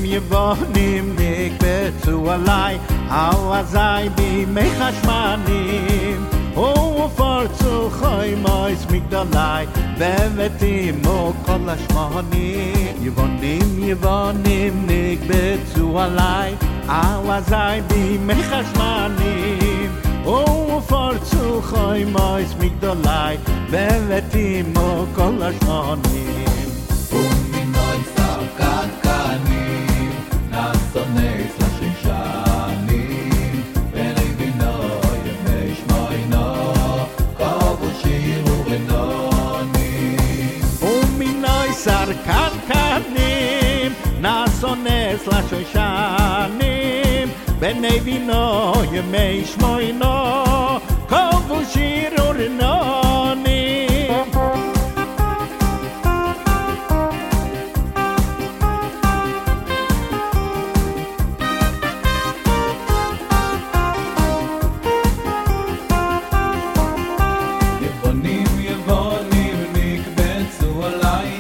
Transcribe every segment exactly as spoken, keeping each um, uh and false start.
יבונים נקבצו עליי, העזי בימי חשמנים, ופרצו חומוס מגדולי, ובתימו כל השמונים. יבונים יבונים נקבצו עליי, העזי בימי חשמנים, ופרצו חומוס מגדולי, ובתימו כל השמונים. קנקנים נאסונס לשושנים, בני וינו ימי שמוינו קובו שיר ורנונים. יבונים יבונים נקבצו עליי,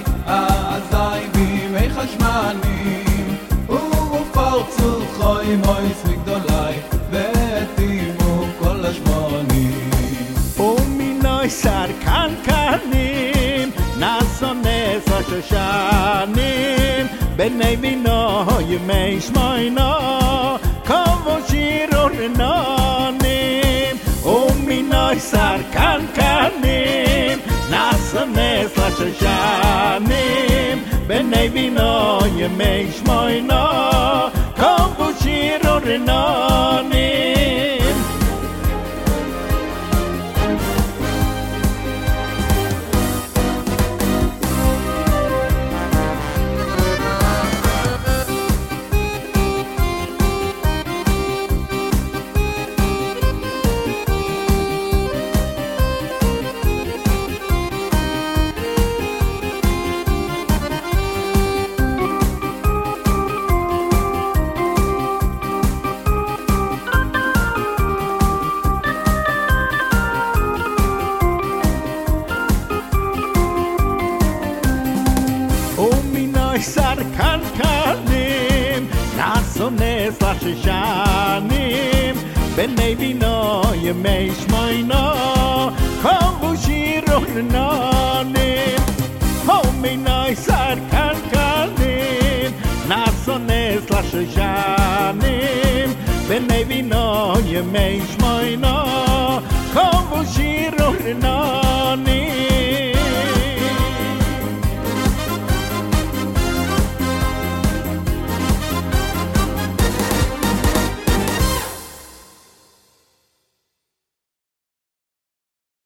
חשמנים, ופרצו חומוס מגדולי, ותימו כל השמונים. ומינוי שר קנקנים נאסונס לשושנים, בני וינו ימי שמוינו קובו שיר ורנונים. ומינוי שר קנקנים נאסונס לשושנים, בני וינו ימי שמוינו קובו שיר ורנונים. שר קנקנים נאסונס לשושנים, בני וינו ימי שמוינו קובו שיר ורנונים. ומינוי שר קנקנים נאסונס לשושנים, בני וינו ימי שמוינו